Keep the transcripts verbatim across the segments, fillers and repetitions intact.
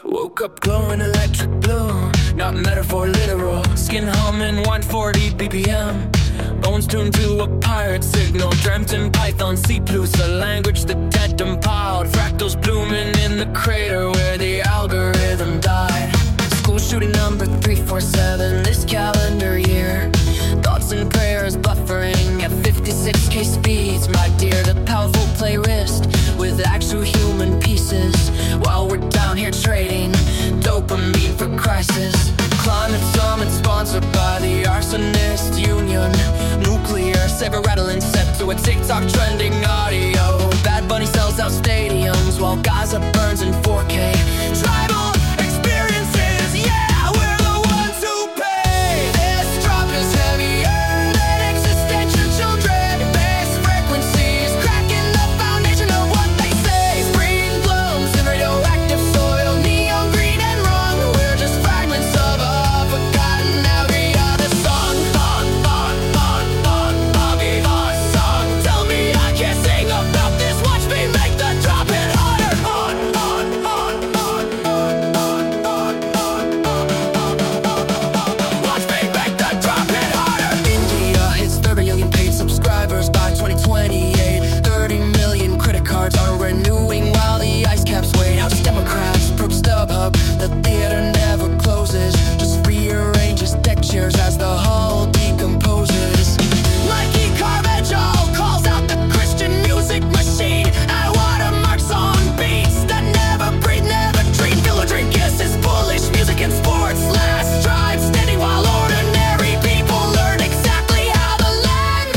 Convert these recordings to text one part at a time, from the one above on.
Woke up glowing electric blue, not metaphor, literal. Skin humming one forty B P M, bones tuned to a pirate signal. Dreamt in Python, C plus, a language the dead compiled. Fractals blooming in the crater where the algorithm died. School shooting number three four seven this calendar year. Thoughts and prayers buffering at fifty-six K speeds, my dear. The powerful playlist with actual human pieces, while we're down here trading dopamine for crisis. Climate summit sponsored by the Arsonist Union. Nuclear saber rattling set to a TikTok trending audio. Bad Bunny sells out stadiums while Gaza burns in four K. Tribal experiences, yeah, we're the ones who pay. This drop is heavier than existential children. Bass frequencies cracking the foundation of what they say. Spring blooms in radioactive soil, neon green and wrong. We're just fragments of a forgotten area. The song, song, song, song, song, song, song, song. Tell me I can't sing about this. Watch me make the drop hit harder. On, on, on, on, on, on, on, on, on. Watch me make the drop hit harder. India hits thirty million paid subscribers by twenty twenty-eight. thirty million credit cards are renewing while the ice caps wait. House Democrats probe StubHub, the theater never closes, just rearranges deck chairs as the hull decomposes. Mikey Carvajal calls out the Christian music machine at watermarks on beats that never breathe, never dream. Phil Rodriguez is bullish, music and sports. Last tribe standing while ordinary people learn exactly how the land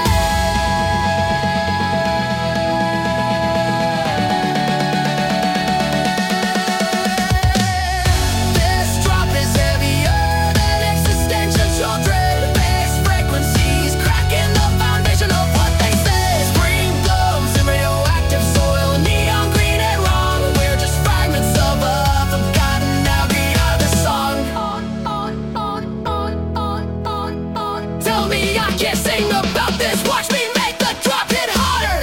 This drop is heavier than existential children. Bass frequencies cracking the foundation of what they say. Spring blooms in radioactive soil, neon green and wrong. We're just fragments of a forgotten area. The song, on, on, on, on, on, on, on. Tell me I can't sing about this. Watch me make the drop hit harder.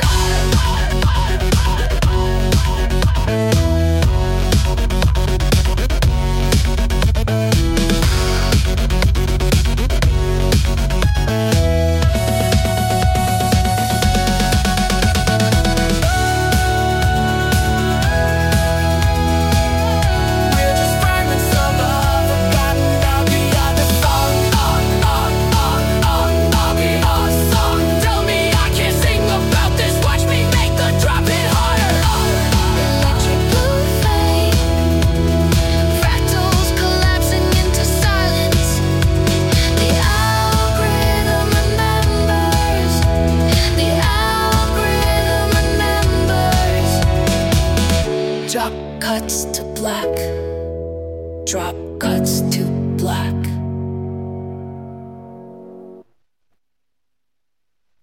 We're just fragments of a forgotten area. The song, on, on, on, on, on, on, song. Tell me I can't sing about this. Watch me make the drop hit harder. Electric blue flame, fractals collapsing into silence. The algorithm remembers. The algorithm remembers. Drop cuts to black. Drop cuts to black.